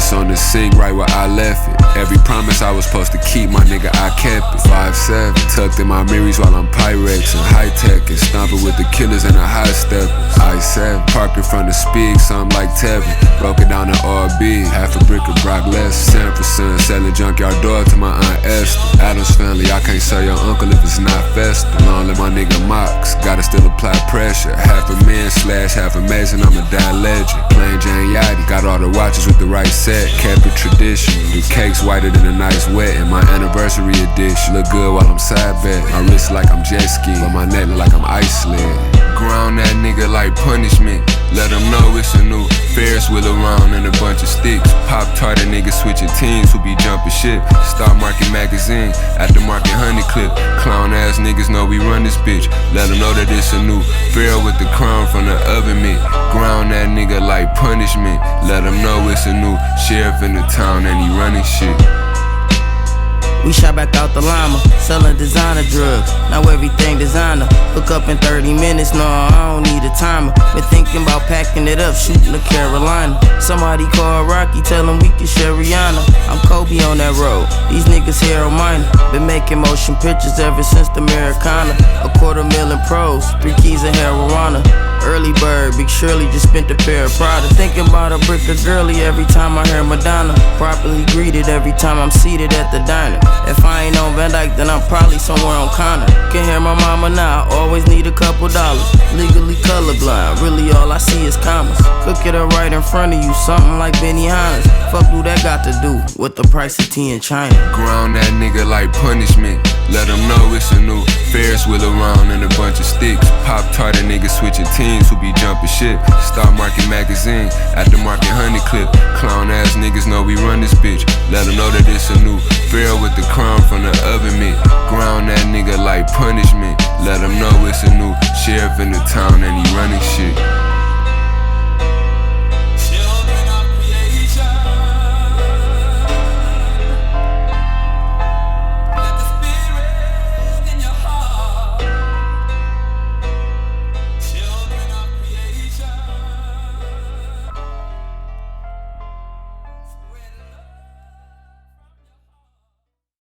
It's on the sink right where I left it. Every promise I was supposed to keep, my nigga, I kept it. 5'7", tucked in my mirrors while I'm Pyrex and high-tech and stomping with the killers and the high steppers. I-7, parked in front of Speed, something like Tevin. Broke it down to RB, half a brick of Brock Lesnar. Son for son, selling junkyard dog to my Aunt Esther. Adams family, I can't sell your uncle if it's not festive. Long live my nigga Mox, gotta still apply pressure. Half a man slash half amazing, I'm a die legend. Plain Jane Yachty, got all the watches with the right set. Kept it traditional, the cake's whiter than a nice wet. And my anniversary edition, look good while I'm side bet. My wrist like I'm jet skiing, but my neck look like I'm ice sled. Ground that nigga like punishment. Let them know it's a new Ferris wheel around and a bunch of sticks. Pop-Tart niggas switching teams who be jumping shit. Star Market magazine, aftermarket honey clip. Clown ass niggas know we run this bitch. Let them know that it's a new Pharaoh with the crown from the oven mitt. Ground that nigga like punishment. Let them know it's a new sheriff in the town and he running shit. We shot back out the llama, selling designer drugs. Now everything designer. Hook up in 30 minutes, no, I don't need a timer. Been thinking about packing it up, shooting to Carolina. Somebody call Rocky, tell him we can share Rihanna. I'm Kobe on that road, these niggas Harold Miner. Been making motion pictures ever since the Americana. $250,000 pros, 3 keys of marijuana. Early bird, Big Shirley just spent a pair of Prada. Thinking about a brick of girly every time I hear Madonna. Properly greeted every time I'm seated at the diner. If I ain't on Van Dyke, then I'm probably somewhere on Connor. Can hear my mama now, I always need a couple dollars. Legally colorblind, really all I see is commas. Cook it up right in front of you, something like Benihana's. Fuck do that got to do with the price of tea in China? Ground that nigga like punishment. Let them know it's a new Ferris wheel around and a bunch of sticks. Pop-Tart niggas switching teams who be jumping shit. Star Market magazine, aftermarket honey clip. Clown ass niggas know we run this bitch. Let them know that it's a new Pharaoh with the crown from the oven mitt. Ground that nigga like punishment. Let them know it's a new sheriff in the town and he running shit.